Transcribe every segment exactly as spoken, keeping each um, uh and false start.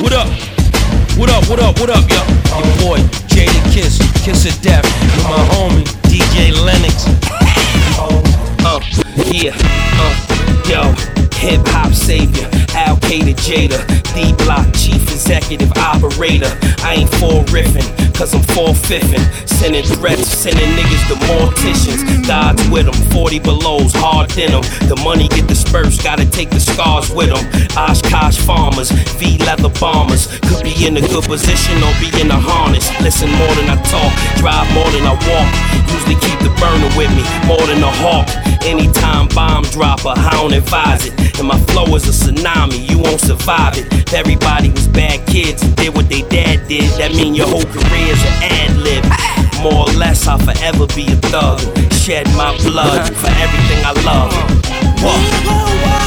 What up? What up, what up, what up, yo? Your boy, Jada Kiss, Kiss of Death, with my homie, D J Lennox. Uh, yeah, uh, yo, hip hop savior, Al Qaeda Jada, D Block chief executive operator. I ain't for riffing, cause I'm for fiffing. Sending threats, sending niggas to morticians. God's with them, forty belows, hard denim. The money get dispersed, gotta take the scars with them. Oshkosh farmers, V leather bombers. Could be in a good position or be in a harness. Listen more than I talk, drive more than I walk. Usually keep the burner with me, more than a hawk. Anytime bomb drop, I don't advise it. And my flow is a tsunami, you won't survive it. If everybody was bad kids and did what they dad did, that mean your whole career's an ad-lib. More or less, I'll forever be a thug. Shed my blood for everything I love. What?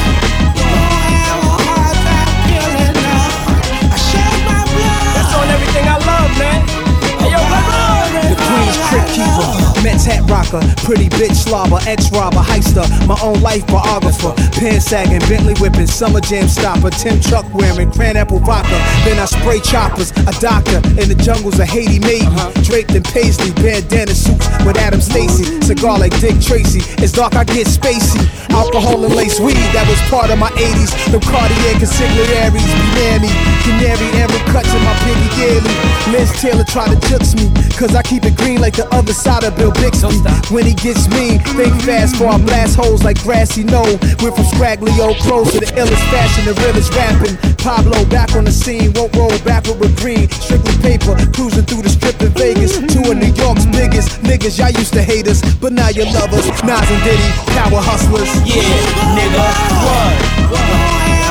Everything I love, man. Hey, yo, the Queen's Crypt Keeper, Mets hat rocker, pretty bitch slobber, ex-robber, heister, my own life biographer, pen sagging, Bentley whipping, summer jam stopper, Tim Chuck wearing, cran apple vodka, then I spray choppers, a doctor in the jungles of Haiti made me, draped in paisley, bandana suits with Adam Stacy, cigar like Dick Tracy, it's dark I get spacey, alcohol and lace weed, that was part of my eighties, the Cartier consigliaries, be near me, canary emerald cuts in my piggy yearly, Liz Taylor try to jukes me, cause I keep it green like the other side of Bill Bixby. When he gets mean, think fast for I blast holes like grassy knoll. Went from scraggly old clothes to the illest fashion, the realest rapping. Pablo back on the scene, won't roll backward with green. Strictly paper, cruising through the strip in Vegas. Two of New York's biggest niggas, y'all used to hate us, but now you love us. Nas and Diddy, power hustlers. Yeah, nigga, what?